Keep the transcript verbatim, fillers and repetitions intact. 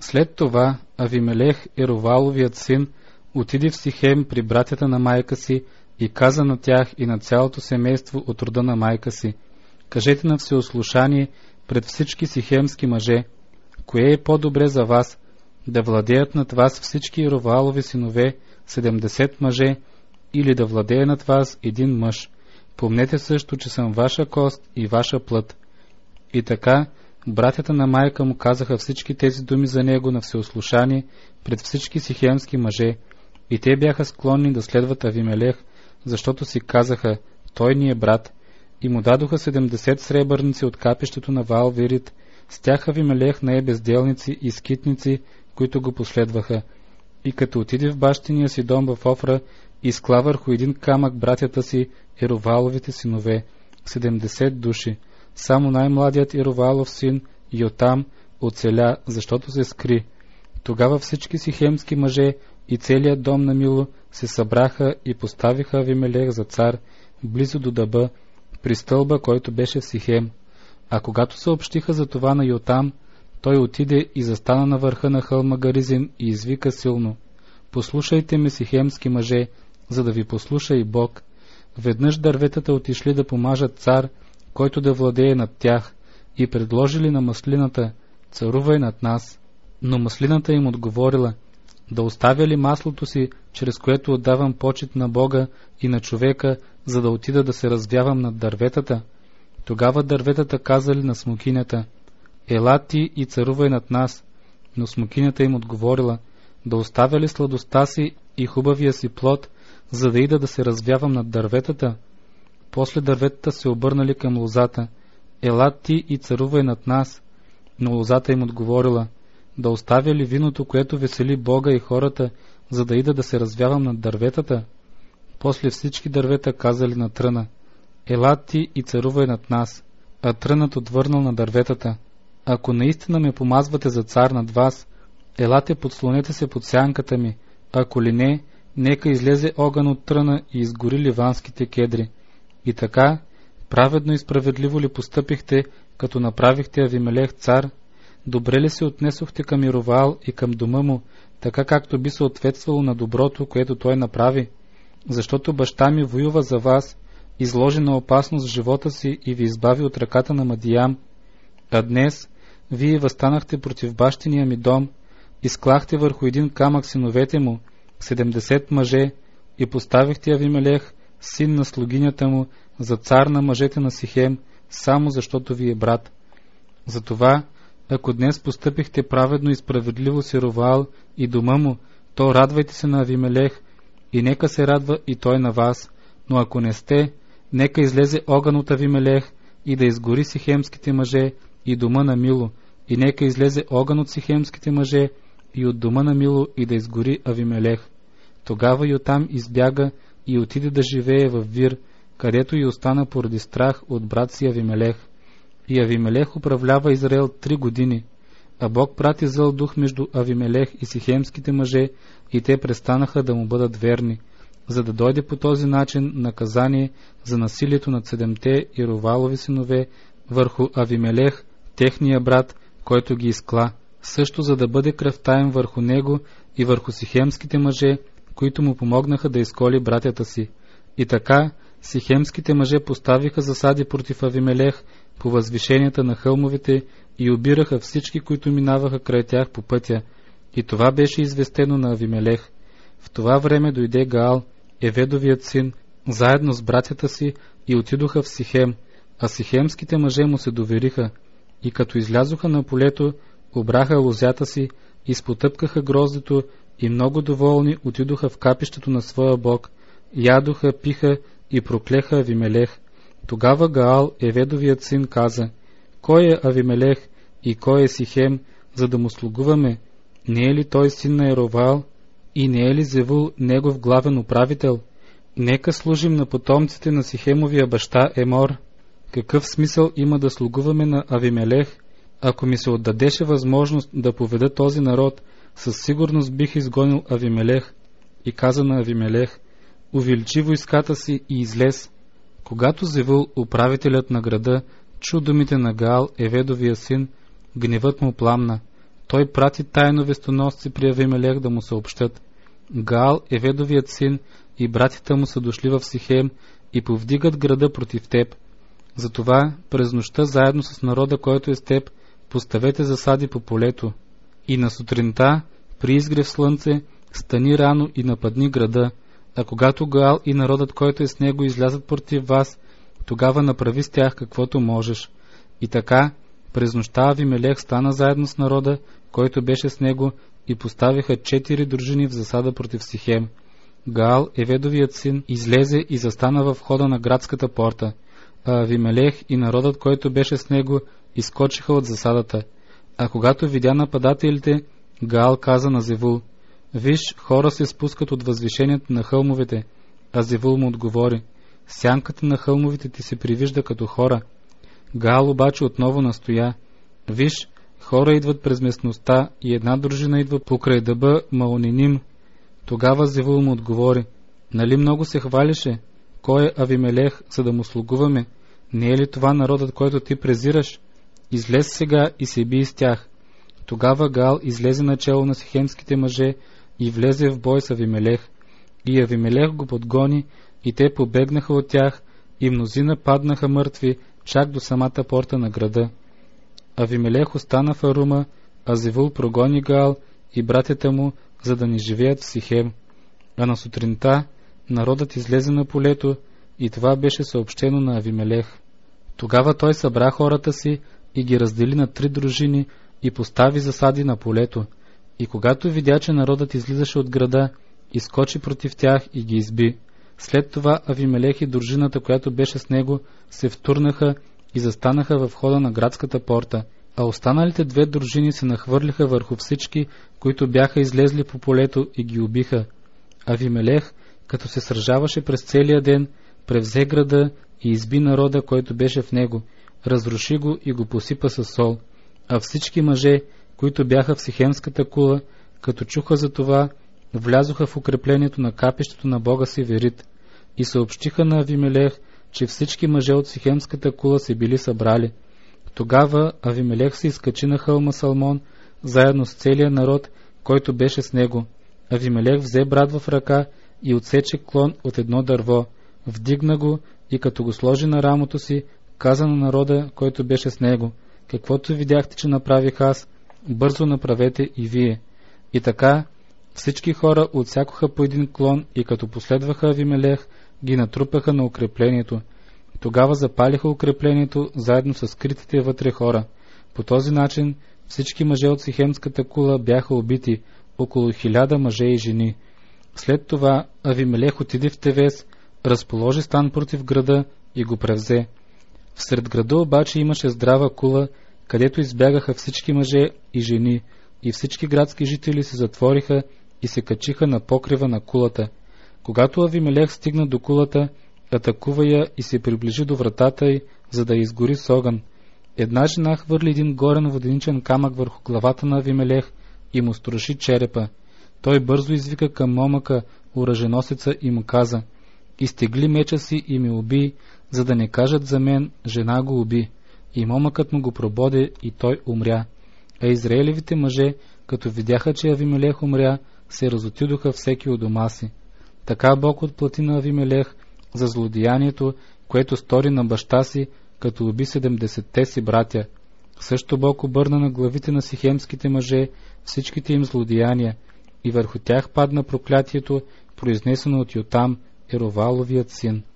След това Авимелех, Еруваловият син, отиде в Сихем при братята на майка си и каза на тях и на цялото семейство от рода на майка си: кажете на всеослушание пред всички сихемски мъже, кое е по-добре за вас, да владеят над вас всички Ерувалови синове, седемдесет мъже, или да владее над вас един мъж. Помнете също, че съм ваша кост и ваша плът. И така, братята на майка му казаха всички тези думи за него на всеослушание пред всички сихемски мъже, и те бяха склонни да следват Авимелех, защото си казаха: той ни е брат, и му дадоха седемдесет сребърници от капището на Ваал-Вирит. С тях Авимелех нае безделници и скитници, които го последваха. И като отиде в бащиния си дом в Офра, изкла върху един камък братята си, Еруваловите синове, седемдесет души. Само най-младият Ерувалов син, Йотам, оцеля, защото се скри. Тогава всички сихемски мъже и целият дом на Мило се събраха и поставиха Авимелех за цар, близо до Даба, при стълба, който беше в Сихем. А когато съобщиха за това на Йотам, той отиде и застана на върха на хълма Гаризим и извика силно: послушайте ме, сихемски мъже, за да ви послуша и Бог. Веднъж дърветата отишли да помажат цар, който да владее над тях, и предложили на маслината: царувай над нас. Но маслината им отговорила: да оставя ли маслото си, чрез което отдавам почит на Бога и на човека, за да отида да се развявам над дърветата? Тогава дърветата казали на смокинята: ела ти и царувай над нас. Но смокинята им отговорила: да оставя ли сладостта си и хубавия си плод, за да ида да се развявам над дърветата? После дърветата се обърнали към лозата: ела ти и царувай над нас. Но лозата им отговорила: да оставя ли виното, което весели Бога и хората, за да ида да се развявам над дърветата? После всички дървета казали на тръна: ела ти и царувай над нас. А трънът отвърнал на дърветата: ако наистина ме помазвате за цар над вас, елате, подслонете се под сянката ми, ако ли не, нека излезе огън от тръна и изгори ливанските кедри. И така, праведно и справедливо ли постъпихте, като направихте Авимелех цар? Добре ли се отнесохте към Ерувал и към дома му, така както би съответствало на доброто, което той направи? Защото баща ми воюва за вас, изложи на опасност живота си и ви избави от ръката на Мадиям. А днес вие възстанахте против бащиния ми дом, изклахте върху един камък синовете му, седемдесет мъже, и поставихте Авимелех, син на слугинята му, за цар на мъжете на Сихем, само защото ви е брат. Затова, ако днес постъпихте праведно и справедливо с Ерувал и дома му, то радвайте се на Авимелех, и нека се радва и той на вас. Но ако не сте, нека излезе огън от Авимелех и да изгори сихемските мъже и дома на Мило, и нека излезе огън от сихемските мъже и от дома на Мило и да изгори Авимелех. Тогава Йотам избяга и отиде да живее в Вир, където и остана поради страх от брат си Авимелех. И Авимелех управлява Израел три години, а Бог прати зъл дух между Авимелех и сихемските мъже, и те престанаха да му бъдат верни, за да дойде по този начин наказание за насилието над седемте Ерувалови синове върху Авимелех, техния брат, който ги изкла, също за да бъде кръвта им върху него и върху сихемските мъже, които му помогнаха да изколи братята си. И така сихемските мъже поставиха засади против Авимелех по възвишенията на хълмовете и обираха всички, които минаваха край тях по пътя. И това беше известено на Авимелех. В това време дойде Гаал, Еведовият син, заедно с братята си, и отидоха в Сихем, а сихемските мъже му се довериха. И като излязоха на полето, обраха лозята си, изпотъпкаха гроздето и много доволни отидоха в капището на своя бог, ядоха, пиха и проклеха Авимелех. Тогава Гаал, Еведовият син, каза: кой е Авимелех и кой е Сихем, за да му слугуваме? Не е ли той син на Ерувал и не е ли Зевул негов главен управител? Нека служим на потомците на Сихемовия баща Емор. Какъв смисъл има да слугуваме на Авимелех? Ако ми се отдадеше възможност да поведа този народ, със сигурност бих изгонил Авимелех. И каза на Авимелех: увеличи войската си и излез. Когато Зевул, управителят на града, чу думите на Гаал, Еведовия син, гневът му пламна. той прати тайно вестоносци при Авимелех да му съобщат: Гаал, Еведовият син, и братята му са дошли в Сихем и повдигат града против теб. Затова през нощта заедно с народа, който е с теб, поставете засади по полето. И на сутринта, при изгрев слънце, стани рано и нападни града, а когато Гаал и народът, който е с него, излязат против вас, тогава направи с тях каквото можеш. И така, през нощта Авимелех стана заедно с народа, който беше с него, и поставиха четири дружини в засада против Сихем. Гаал, Еведовият син, излезе и застана в входа на градската порта, а Авимелех и народът, който беше с него, изскочиха от засадата. А когато видя нападателите, Гаал каза на Зевул: Виж, хора се спускат от възвишението на хълмовете. А Зевул му отговори: Сянката на хълмовете ти се привижда като хора. Гаал обаче отново настоя: Виж, хора идват през местността и една дружина идва покрай дъба Маониним. Тогава Зевул му отговори: Нали много се хвалише? Кой е Авимелех, за да му слугуваме? Не е ли това народът, който ти презираш? Излез сега и се би с тях. Тогава Гаал излезе начело на сихемските мъже и влезе в бой с Авимелех. И Авимелех го подгони, и те побегнаха от тях, и мнозина паднаха мъртви, чак до самата порта на града. Авимелех остана в Арума, а Зевул прогони Гаал и братята му, за да не живеят в Сихем. А на сутринта народът излезе на полето, и това беше съобщено на Авимелех. Тогава той събра хората си и ги раздели на три дружини и постави засади на полето. И когато видя, че народът излизаше от града, изскочи против тях и ги изби. След това Авимелех и дружината, която беше с него, се втурнаха и застанаха във входа на градската порта, а останалите две дружини се нахвърлиха върху всички, които бяха излезли по полето, и ги убиха. Авимелех, като се сражаваше през целия ден, превзе града и изби народа, който беше в него, разруши го и го посипа със сол. А всички мъже, които бяха в Сихемската кула, като чуха за това, влязоха в укреплението на капището на бога си Верит и съобщиха на Авимелех, че всички мъже от Сихемската кула се били събрали. Тогава Авимелех се изкачи на хълма Салмон, заедно с целия народ, който беше с него. Авимелех взе брат в ръка и отсече клон от едно дърво, вдигна го и като го сложи на рамото си, каза на народа, който беше с него: Каквото видяхте, че направих аз, бързо направете и вие. И така всички хора отсякоха по един клон и като последваха Авимелех, ги натрупаха на укреплението. Тогава запалиха укреплението заедно с скритите вътре хора. По този начин всички мъже от Сихемската кула бяха убити, около хиляда мъже и жени. След това Авимелех отиде в Тевес, разположи стан против града и го превзе. Всред града обаче имаше здрава кула, където избягаха всички мъже и жени, и всички градски жители се затвориха и се качиха на покрива на кулата. Когато Авимелех стигна до кулата, атакува я и се приближи до вратата й, за да я изгори с огън. Една жена хвърли един горен воденичен камък върху главата на Авимелех и му струши черепа. Той бързо извика към момъка, оръженосеца, и му каза: Изтегли меча си и ме уби, за да не кажат за мен, жена го уби. И момъкът му го прободе и той умря. А израелевите мъже, като видяха, че Авимелех умря, се разотидоха всеки у дома си. Така Бог отплати на Авимелех за злодеянието, което стори на баща си, като уби седемдесетте си братя. Също Бог обърна на главите на сихемските мъже всичките им злодеяния, и върху тях падна проклятието, произнесено от Йотам, Ероваловият син.